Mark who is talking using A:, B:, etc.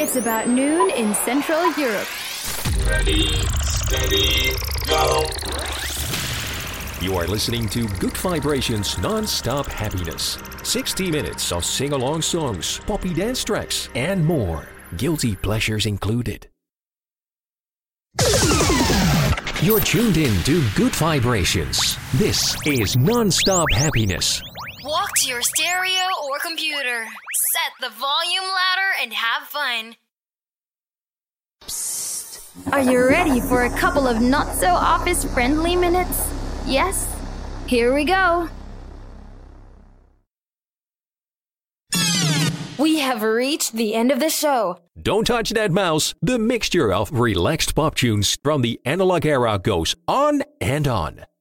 A: It's about noon in Central Europe.
B: Ready, steady, go!
C: You are listening to Good Vibrations Non-Stop Happiness. 60 minutes of sing-along songs, poppy dance tracks, and more. Guilty pleasures included. You're tuned in to Good Vibrations. This is Non-Stop Happiness.
D: Walk to your stereo or computer. Set the volume ladder and have fun.
A: Are you ready for a couple of not-so-office-friendly minutes? Yes? Here we go. We have reached the end of the show.
C: Don't touch that mouse. The mixture of relaxed pop tunes from the analog era goes on and on.